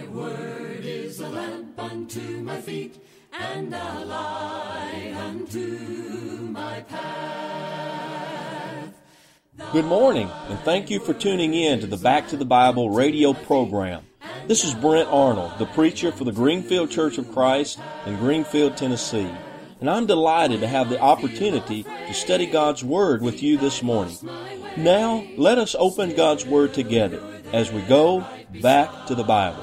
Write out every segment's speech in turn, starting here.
word is a lamp unto my feet, and a light unto my path. Good morning, and thank you for tuning in to the Back to the Bible radio program. This is Brent Arnold, the preacher for the Greenfield Church of Christ in Greenfield, Tennessee. And I'm delighted to have the opportunity to study God's Word with you this morning. Now, let us open God's Word together as we go back to the Bible.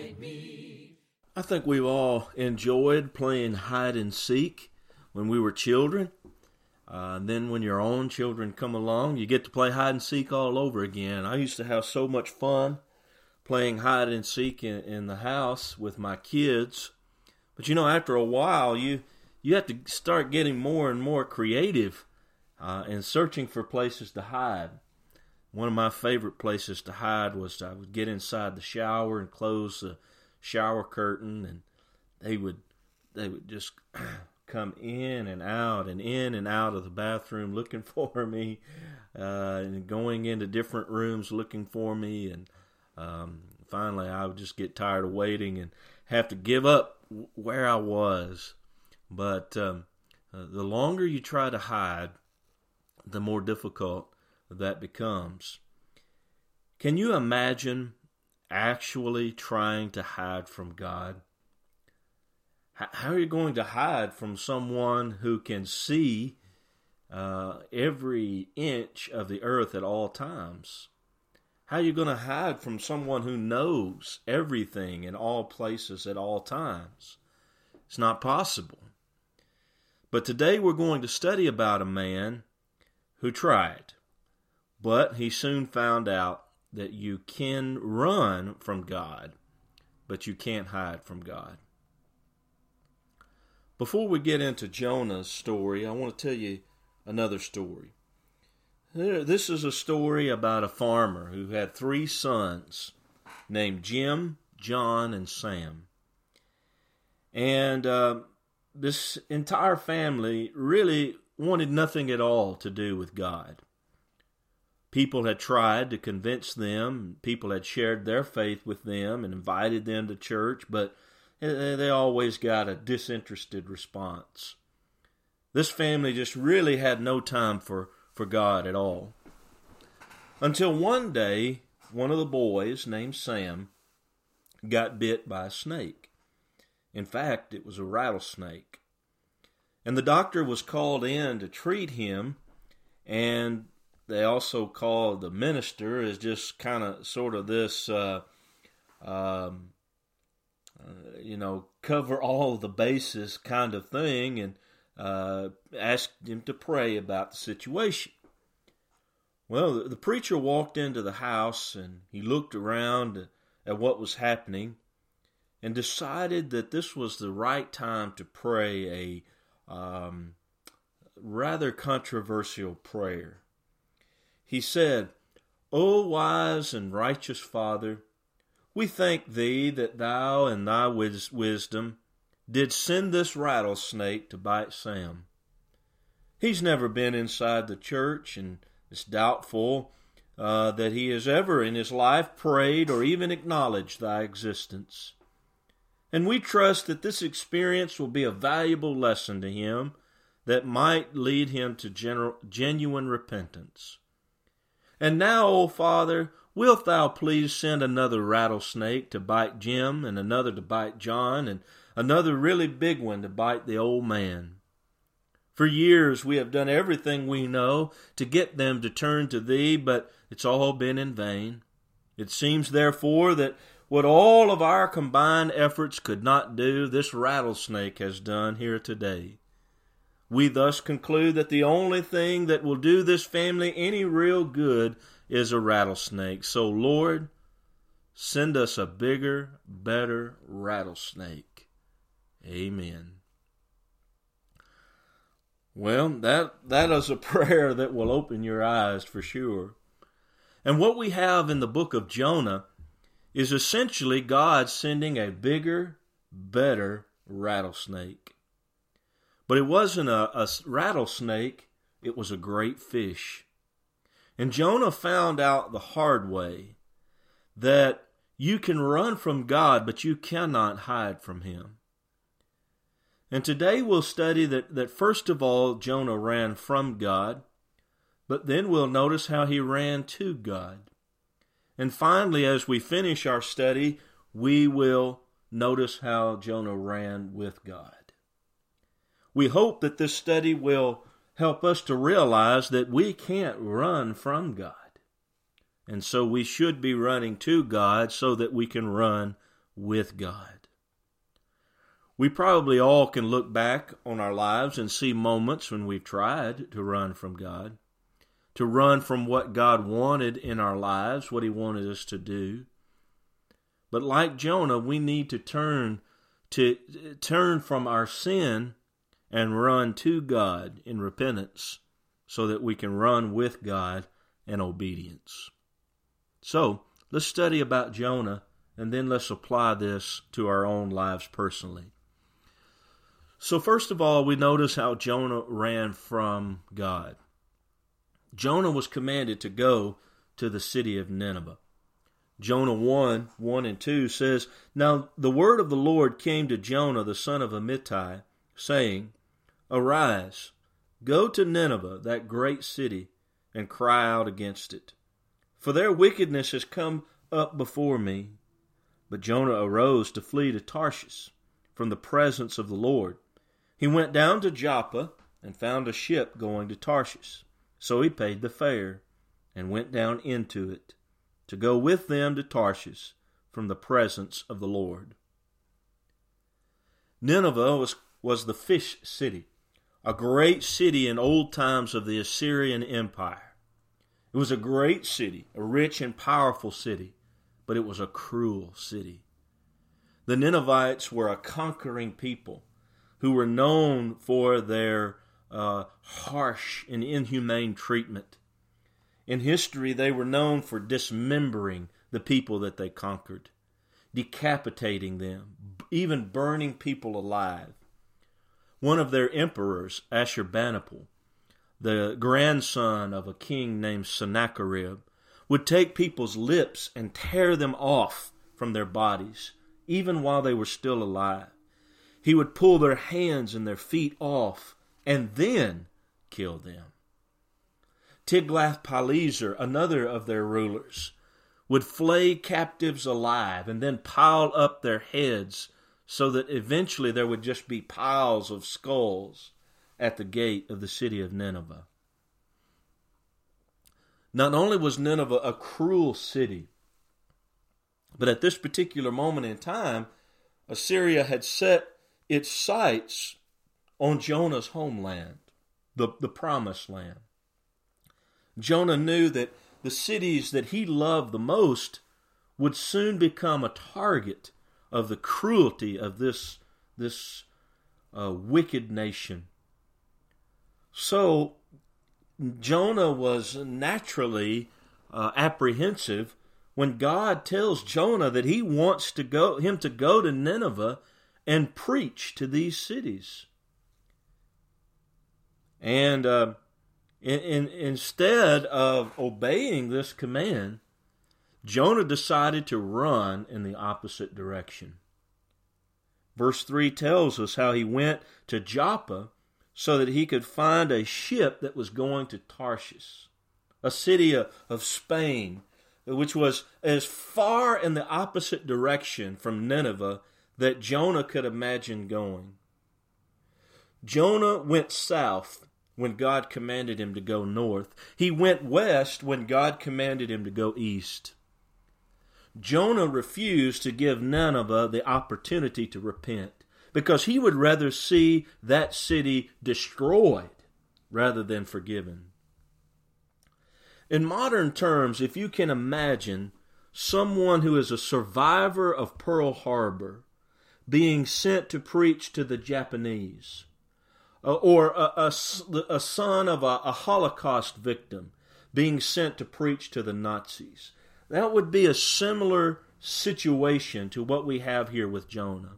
I think we've all enjoyed playing hide and seek when we were children. Then when your own children come along, you get to play hide and seek all over again. I used to have so much fun playing hide and seek in the house with my kids. But you know, after a while, you have to start getting more and more creative and searching for places to hide. One of my favorite places to hide was I would get inside the shower and close the shower curtain, and they would just come in and out of the bathroom looking for me, and going into different rooms looking for me, and finally I would just get tired of waiting and have to give up where I was. But the longer you try to hide, the more difficult that becomes. Can you imagine actually trying to hide from God? How are you going to hide from someone who can see every inch of the earth at all times? How are you going to hide from someone who knows everything in all places at all times? It's not possible. But today we're going to study about a man who tried, but he soon found out that you can run from God, but you can't hide from God. Before we get into Jonah's story, I want to tell you another story. This is a story about a farmer who had 3 sons named Jim, John, and Sam. And this entire family really wanted nothing at all to do with God. People had tried to convince them, people had shared their faith with them and invited them to church, but they always got a disinterested response. This family just really had no time for God at all. Until one day, one of the boys, named Sam, got bit by a snake. In fact, it was a rattlesnake. And the doctor was called in to treat him, and they also called the minister as just kind of sort of this, cover all the bases kind of thing, and asked him to pray about the situation. Well, the preacher walked into the house, and he looked around at what was happening and decided that this was the right time to pray a rather controversial prayer. He said, "O wise and righteous Father, we thank thee that thou in thy wisdom did send this rattlesnake to bite Sam. He's never been inside the church, and it's doubtful that he has ever in his life prayed or even acknowledged thy existence. And we trust that this experience will be a valuable lesson to him that might lead him to genuine repentance. And now, O Father, wilt thou please send another rattlesnake to bite Jim, and another to bite John, and another really big one to bite the old man. For years we have done everything we know to get them to turn to thee, but it's all been in vain. It seems, therefore, that what all of our combined efforts could not do, this rattlesnake has done here today. We thus conclude that the only thing that will do this family any real good is a rattlesnake. So, Lord, send us a bigger, better rattlesnake. Amen." Well, that is a prayer that will open your eyes for sure. And what we have in the book of Jonah is essentially God sending a bigger, better rattlesnake. But it wasn't a rattlesnake, it was a great fish. And Jonah found out the hard way that You can run from God, but you cannot hide from Him. And today we'll study that first of all, Jonah ran from God, but then we'll notice how he ran to God. And finally, as we finish our study, we will notice how Jonah ran with God. We hope that this study will help us to realize that we can't run from God. And so we should be running to God so that we can run with God. We probably all can look back on our lives and see moments when we've tried to run from God, to run from what God wanted in our lives, what He wanted us to do. But like Jonah, we need to turn from our sin and run to God in repentance so that we can run with God in obedience. So, let's study about Jonah, and then let's apply this to our own lives personally. So first of all, we notice how Jonah ran from God. Jonah was commanded to go to the city of Nineveh. Jonah 1 and 2 says, Now the word of the Lord came to Jonah the son of Amittai, saying, Arise, go to Nineveh, that great city, and cry out against it. For their wickedness has come up before me. But Jonah arose to flee to Tarshish from the presence of the Lord. He went down to Joppa and found a ship going to Tarshish. So he paid the fare and went down into it to go with them to Tarshish from the presence of the Lord. Nineveh was the fish city, a great city in old times of the Assyrian Empire. It was a great city, a rich and powerful city, but it was a cruel city. The Ninevites were a conquering people who were known for their harsh and inhumane treatment. In history, they were known for dismembering the people that they conquered, decapitating them, even burning people alive. One of their emperors, Ashurbanipal, the grandson of a king named Sennacherib, would take people's lips and tear them off from their bodies, even while they were still alive. He would pull their hands and their feet off and then kill them. Tiglath-Pileser, another of their rulers, would flay captives alive and then pile up their heads so that eventually there would just be piles of skulls at the gate of the city of Nineveh. Not only was Nineveh a cruel city, but at this particular moment in time, Assyria had set its sights on Jonah's homeland, the promised land. Jonah knew that the cities that he loved the most would soon become a target of the cruelty of this wicked nation. So Jonah was naturally apprehensive when God tells Jonah that He wants him to go to Nineveh and preach to these cities. And instead of obeying this command, Jonah decided to run in the opposite direction. Verse 3 tells us how he went to Joppa so that he could find a ship that was going to Tarshish, a city of Spain, which was as far in the opposite direction from Nineveh that Jonah could imagine going. Jonah went south when God commanded him to go north. He went west when God commanded him to go east. Jonah refused to give Nineveh the opportunity to repent because he would rather see that city destroyed rather than forgiven. In modern terms, if you can imagine someone who is a survivor of Pearl Harbor being sent to preach to the Japanese, or a son of a Holocaust victim being sent to preach to the Nazis, that would be a similar situation to what we have here with Jonah.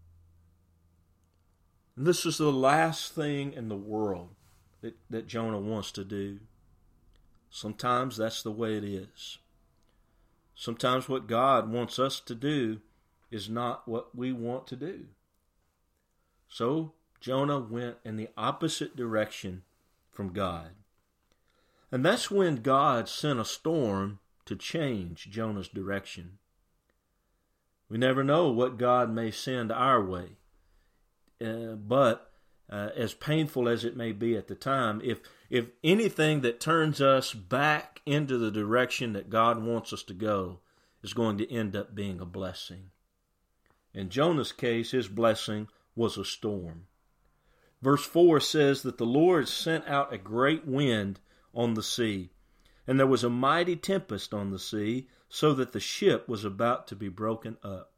And this is the last thing in the world that Jonah wants to do. Sometimes that's the way it is. Sometimes what God wants us to do is not what we want to do. So Jonah went in the opposite direction from God. And that's when God sent a storm to change Jonah's direction. We never know what God may send our way. But as painful as it may be at the time, if anything that turns us back into the direction that God wants us to go is going to end up being a blessing. In Jonah's case, his blessing was a storm. Verse 4 says that the Lord sent out a great wind on the sea, and there was a mighty tempest on the sea, so that the ship was about to be broken up.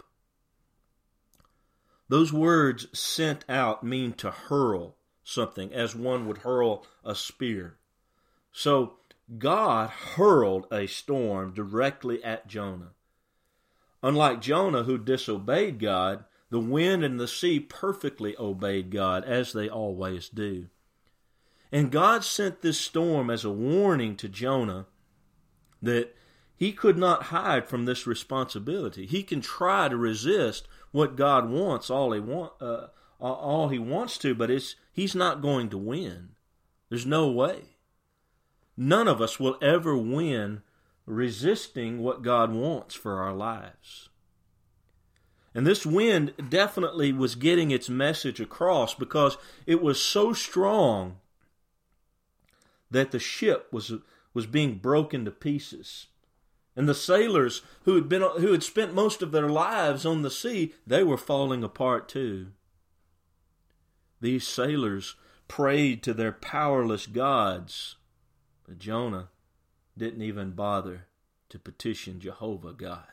Those words sent out mean to hurl something, as one would hurl a spear. So God hurled a storm directly at Jonah. Unlike Jonah, who disobeyed God, the wind and the sea perfectly obeyed God, as they always do. And God sent this storm as a warning to Jonah that he could not hide from this responsibility. He can try to resist what God wants all he wants to, but he's not going to win. There's no way. None of us will ever win resisting what God wants for our lives. And this wind definitely was getting its message across, because it was so strong that the ship was being broken to pieces. And the sailors who had spent most of their lives on the sea, they were falling apart too. These sailors prayed to their powerless gods, but Jonah didn't even bother to petition Jehovah God.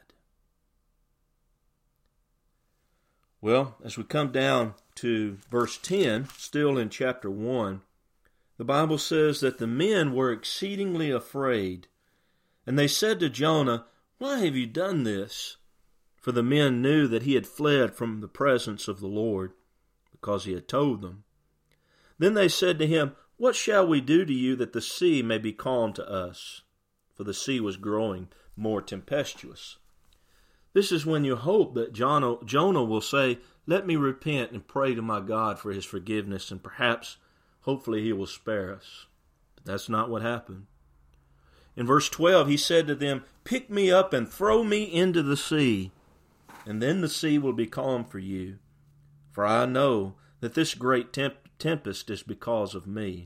Well, as we come down to verse 10, still in chapter 1, the Bible says that the men were exceedingly afraid, and they said to Jonah, "Why have you done this?" For the men knew that he had fled from the presence of the Lord, because he had told them. Then they said to him, "What shall we do to you that the sea may be calm to us?" For the sea was growing more tempestuous. This is when you hope that Jonah will say, "Let me repent and pray to my God for his forgiveness, and perhaps, hopefully, he will spare us." But that's not what happened. In verse 12, he said to them, "Pick me up and throw me into the sea, and then the sea will be calm for you. For I know that this great tempest is because of me."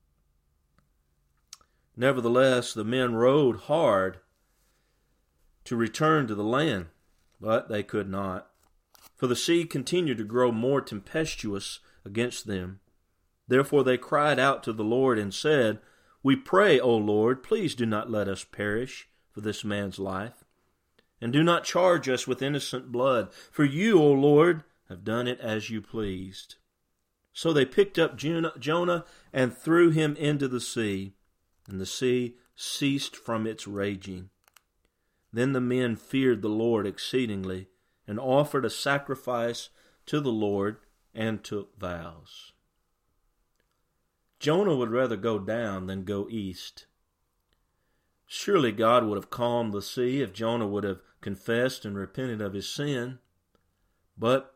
Nevertheless, the men rowed hard to return to the land, but they could not, for the sea continued to grow more tempestuous against them. Therefore they cried out to the Lord and said, "We pray, O Lord, please do not let us perish for this man's life, and do not charge us with innocent blood, for you, O Lord, have done it as you pleased." So they picked up Jonah and threw him into the sea, and the sea ceased from its raging. Then the men feared the Lord exceedingly, and offered a sacrifice to the Lord and took vows. Jonah would rather go down than go east. Surely God would have calmed the sea if Jonah would have confessed and repented of his sin. But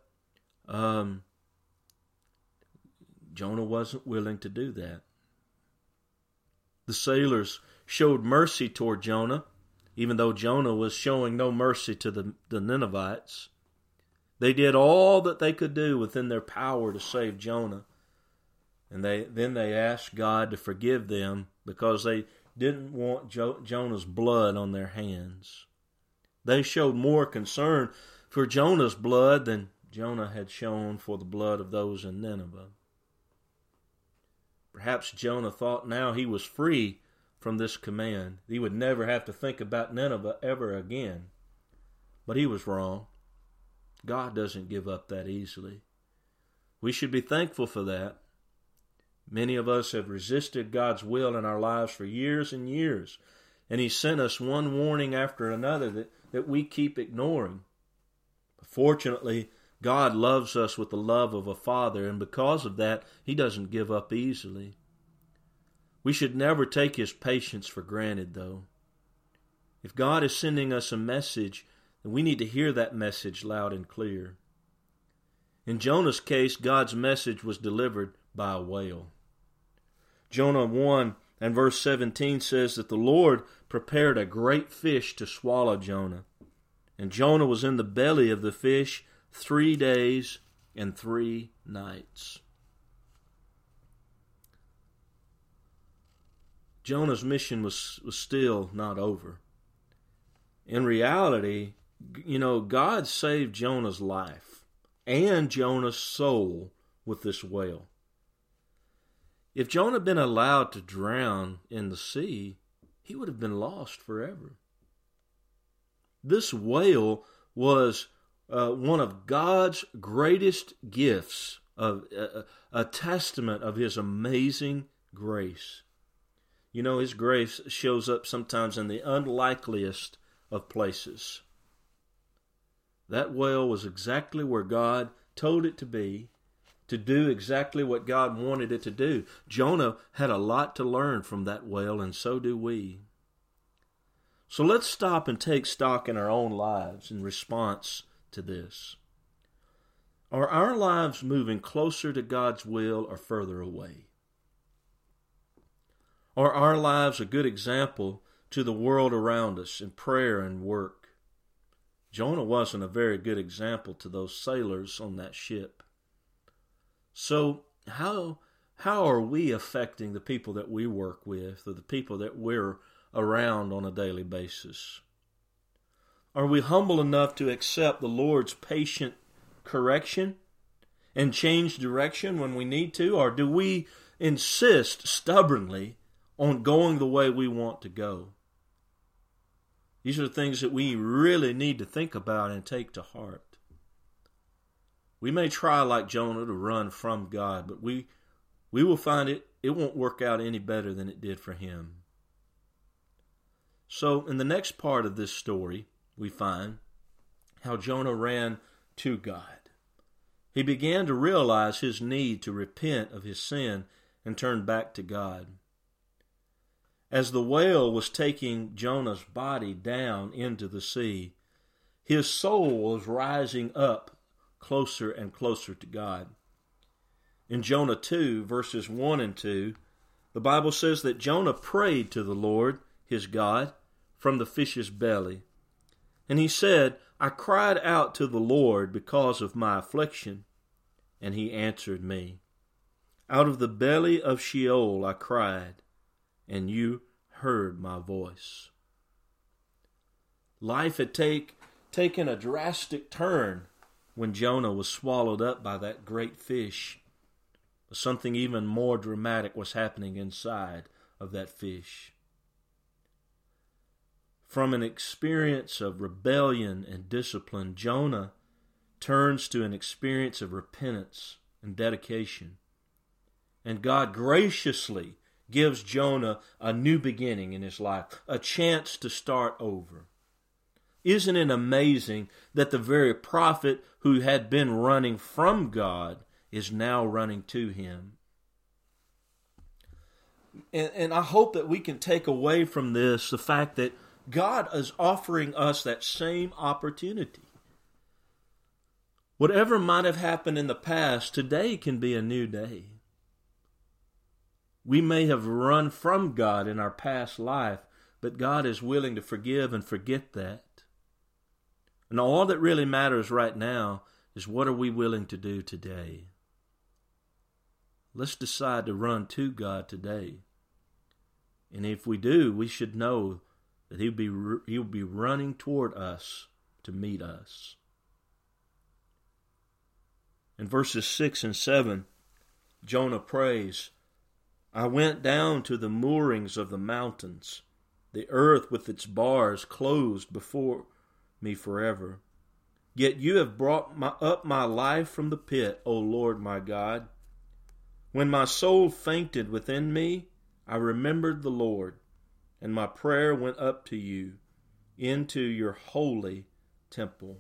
Jonah wasn't willing to do that. The sailors showed mercy toward Jonah, even though Jonah was showing no mercy to the Ninevites. They did all that they could do within their power to save Jonah. And then they asked God to forgive them because they didn't want Jonah's blood on their hands. They showed more concern for Jonah's blood than Jonah had shown for the blood of those in Nineveh. Perhaps Jonah thought now he was free from this command. He would never have to think about Nineveh ever again. But he was wrong. God doesn't give up that easily. We should be thankful for that. Many of us have resisted God's will in our lives for years and years, and He sent us one warning after another that we keep ignoring. Fortunately, God loves us with the love of a father, and because of that, He doesn't give up easily. We should never take His patience for granted, though. If God is sending us a message, then we need to hear that message loud and clear. In Jonah's case, God's message was delivered by a whale. Jonah 1 and verse 17 says that the Lord prepared a great fish to swallow Jonah. And Jonah was in the belly of the fish 3 days and 3 nights. Jonah's mission was still not over. In reality, God saved Jonah's life and Jonah's soul with this whale. If Jonah had been allowed to drown in the sea, he would have been lost forever. This whale was one of God's greatest gifts, of a testament of His amazing grace. His grace shows up sometimes in the unlikeliest of places. That whale was exactly where God told it to be, to do exactly what God wanted it to do. Jonah had a lot to learn from that whale, and so do we. So let's stop and take stock in our own lives in response to this. Are our lives moving closer to God's will or further away? Are our lives a good example to the world around us in prayer and work? Jonah wasn't a very good example to those sailors on that ship. So how are we affecting the people that we work with, or the people that we're around on a daily basis? Are we humble enough to accept the Lord's patient correction and change direction when we need to? Or do we insist stubbornly on going the way we want to go? These are things that we really need to think about and take to heart. We may try like Jonah to run from God, but we will find it won't work out any better than it did for him. So in the next part of this story, we find how Jonah ran to God. He began to realize his need to repent of his sin and turn back to God. As the whale was taking Jonah's body down into the sea, his soul was rising up closer and closer to God. In Jonah 2, verses 1 and 2, the Bible says that Jonah prayed to the Lord, his God, from the fish's belly. And he said, I cried out to the Lord because of my affliction, and he answered me. Out of the belly of Sheol I cried, and you heard my voice. Life had taken a drastic turn when Jonah was swallowed up by that great fish. But something even more dramatic was happening inside of that fish. From an experience of rebellion and discipline, Jonah turns to an experience of repentance and dedication. And God graciously gives Jonah a new beginning in his life, a chance to start over. Isn't it amazing that the very prophet who had been running from God is now running to Him? And I hope that we can take away from this the fact that God is offering us that same opportunity. Whatever might have happened in the past, today can be a new day. We may have run from God in our past life, but God is willing to forgive and forget that. And all that really matters right now is what are we willing to do today? Let's decide to run to God today. And if we do, we should know that He'll be running toward us to meet us. In verses 6 and 7, Jonah prays, I went down to the moorings of the mountains. The earth with its bars closed before me forever. Yet you have brought up my life from the pit, O Lord my God. When my soul fainted within me, I remembered the Lord, and my prayer went up to you into your holy temple.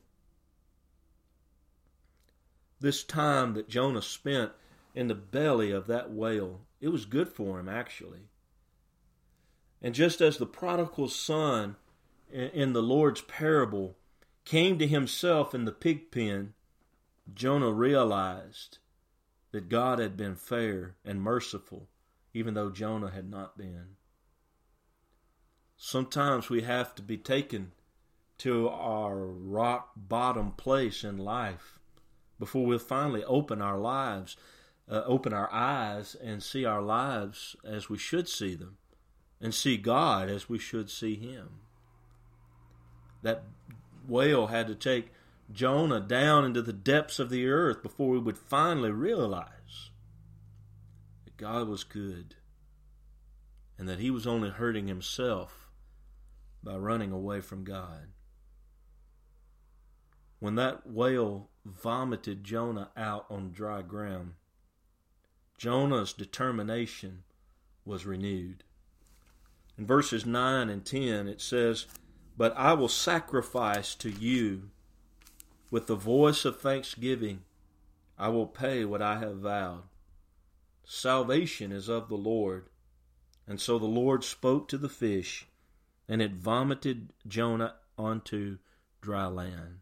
This time that Jonah spent in the belly of that whale, it was good for him, actually. And just as the prodigal son in the Lord's parable came to himself in the pig pen, Jonah realized that God had been fair and merciful, even though Jonah had not been. Sometimes we have to be taken to our rock bottom place in life before we'll finally open our eyes and see our lives as we should see them, and see God as we should see Him. That whale had to take Jonah down into the depths of the earth before we would finally realize that God was good and that he was only hurting himself by running away from God. When that whale vomited Jonah out on dry ground, Jonah's determination was renewed. In verses 9 and 10 it says, "But I will sacrifice to you with the voice of thanksgiving. I will pay what I have vowed. Salvation is of the Lord." And so the Lord spoke to the fish, and it vomited Jonah onto dry land.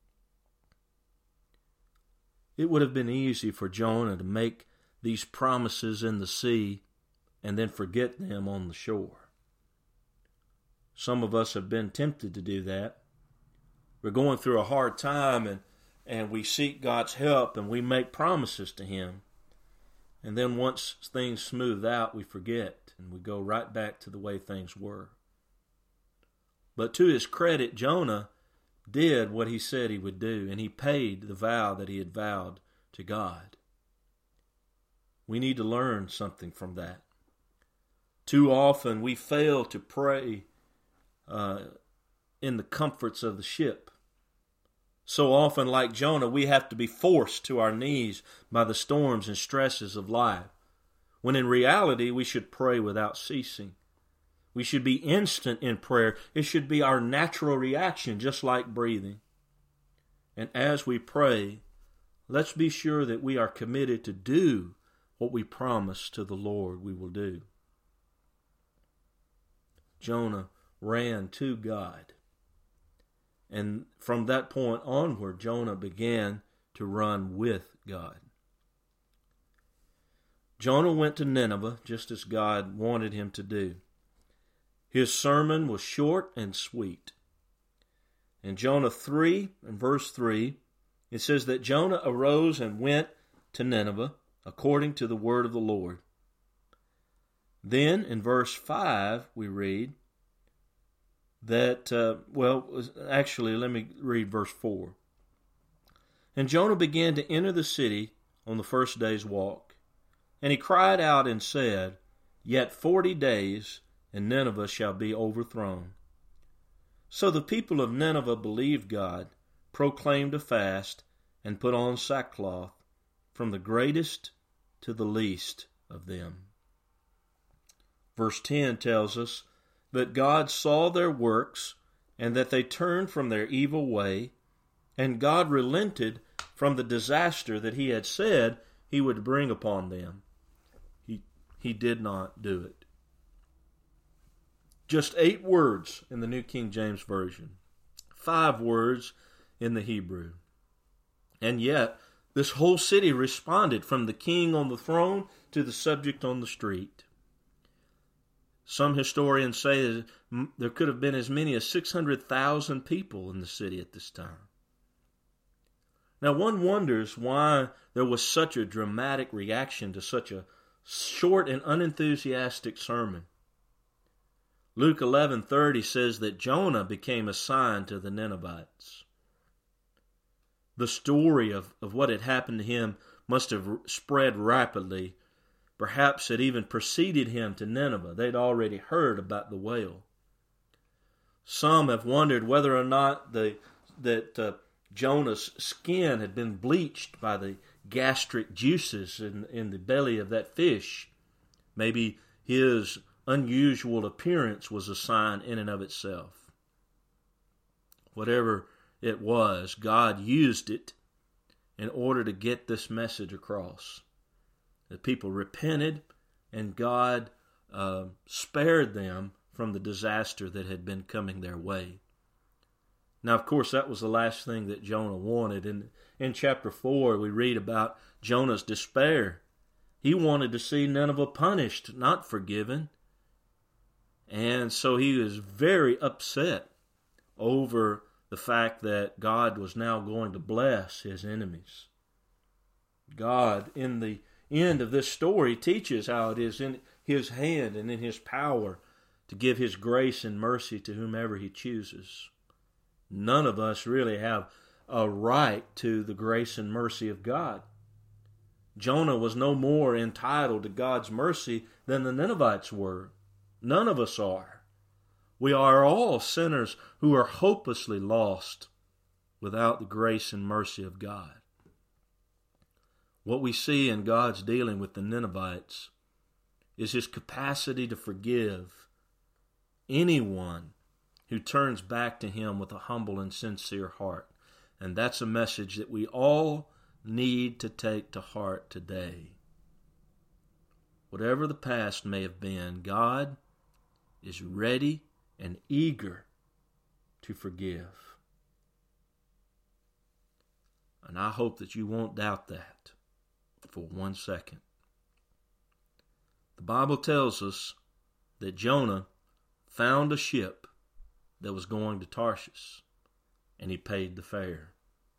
It would have been easy for Jonah to make these promises in the sea and then forget them on the shore. Some of us have been tempted to do that. We're going through a hard time and we seek God's help and we make promises to Him. And then once things smooth out, we forget and we go right back to the way things were. But to his credit, Jonah did what he said he would do, and he paid the vow that he had vowed to God. We need to learn something from that. Too often we fail to pray in the comforts of the ship. So often, like Jonah, we have to be forced to our knees by the storms and stresses of life, when in reality we should pray without ceasing. We should be instant in prayer. It should be our natural reaction, just like breathing. And as we pray, let's be sure that we are committed to do what we promise to the Lord we will do. Jonah ran to God. And from that point onward, Jonah began to run with God. Jonah went to Nineveh just as God wanted him to do. His sermon was short and sweet. In Jonah 3 and verse 3, it says that Jonah arose and went to Nineveh according to the word of the Lord. Then in verse 5 we read that, let me read verse 4. "And Jonah began to enter the city on the first day's walk. And he cried out and said, Yet 40 days, and Nineveh shall be overthrown. So the people of Nineveh believed God, proclaimed a fast, and put on sackcloth, from the greatest to the least of them." Verse 10 tells us that God saw their works, and that they turned from their evil way, and God relented from the disaster that He had said He would bring upon them. He did not do it. Just 8 words in the New King James Version, 5 words in the Hebrew. And yet, this whole city responded, from the king on the throne to the subject on the street. Some historians say that there could have been as many as 600,000 people in the city at this time. Now one wonders why there was such a dramatic reaction to such a short and unenthusiastic sermon. Luke 11:30 says that Jonah became a sign to the Ninevites. The story of what had happened to him must have spread rapidly. Perhaps it even preceded him to Nineveh. They'd already heard about the whale. Some have wondered whether or not that Jonah's skin had been bleached by the gastric juices in the belly of that fish. Maybe his unusual appearance was a sign in and of itself. Whatever it was, God used it in order to get this message across. The people repented, and God spared them from the disaster that had been coming their way. Now, of course, that was the last thing that Jonah wanted. In chapter 4, we read about Jonah's despair. He wanted to see Nineveh punished, not forgiven. And so he was very upset over the fact that God was now going to bless his enemies. God, in the end of this story, teaches how it is in his hand and in his power to give his grace and mercy to whomever he chooses. None of us really have a right to the grace and mercy of God. Jonah was no more entitled to God's mercy than the Ninevites were. None of us are. We are all sinners who are hopelessly lost without the grace and mercy of God. What we see in God's dealing with the Ninevites is his capacity to forgive anyone who turns back to him with a humble and sincere heart. And that's a message that we all need to take to heart today. Whatever the past may have been, God is ready and eager to forgive. And I hope that you won't doubt that for 1 second. The Bible tells us that Jonah found a ship that was going to Tarshish, and he paid the fare.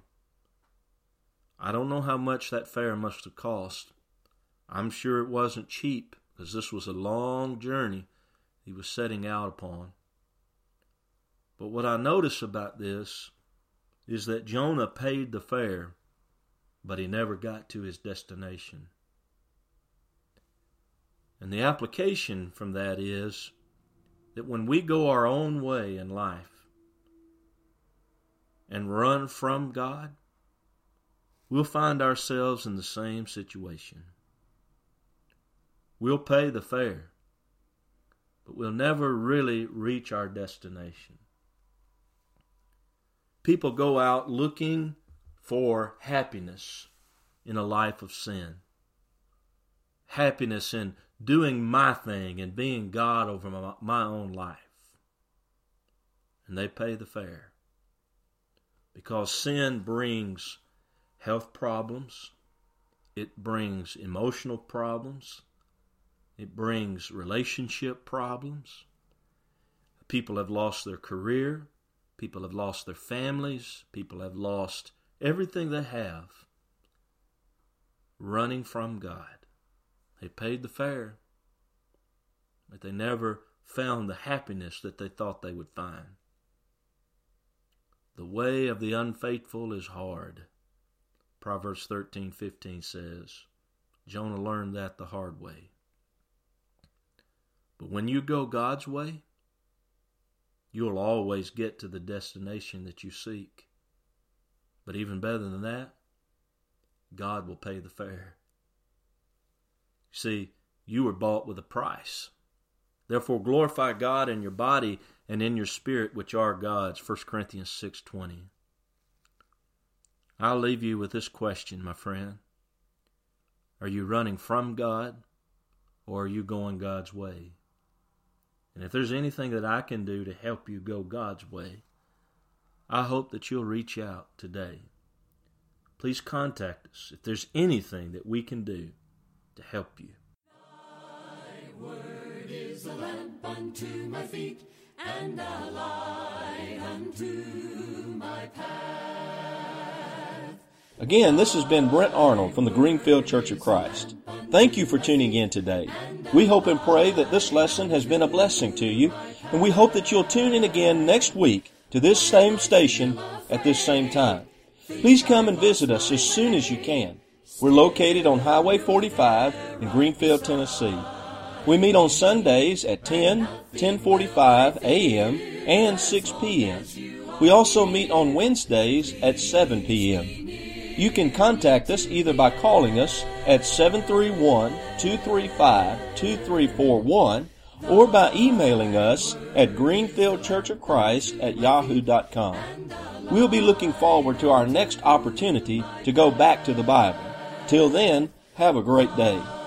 I don't know how much that fare must have cost. I'm sure it wasn't cheap, because this was a long journey he was setting out upon. But what I notice about this is that Jonah paid the fare, but he never got to his destination. And the application from that is that when we go our own way in life and run from God, we'll find ourselves in the same situation. We'll pay the fare, but we'll never really reach our destination. People go out looking for happiness in a life of sin. Happiness in doing my thing and being God over my own life. And they pay the fare. Because sin brings health problems. It brings emotional problems. It brings relationship problems. People have lost their career. People have lost their families. People have lost everything they have running from God. They paid the fare, but they never found the happiness that they thought they would find. The way of the unfaithful is hard. Proverbs 13:15 says, Jonah learned that the hard way. But when you go God's way, you'll always get to the destination that you seek. But even better than that, God will pay the fare. See, you were bought with a price. Therefore glorify God in your body and in your spirit, which are God's. 1 Corinthians 6:20. I'll leave you with this question, my friend. Are you running from God, or are you going God's way? And if there's anything that I can do to help you go God's way, I hope that you'll reach out today. Please contact us if there's anything that we can do to help you. Thy word is a lamp unto my feet, and a light unto my path. Again, this has been Brent Arnold from the Greenfield Church of Christ. Thank you for tuning in today. We hope and pray that this lesson has been a blessing to you, and we hope that you'll tune in again next week to this same station at this same time. Please come and visit us as soon as you can. We're located on Highway 45 in Greenfield, Tennessee. We meet on Sundays at 10:45 a.m. and 6 p.m. We also meet on Wednesdays at 7 p.m. You can contact us either by calling us at 731-235-2341 or by emailing us at greenfieldchurchofchrist@yahoo.com. We'll be looking forward to our next opportunity to go back to the Bible. Till then, have a great day.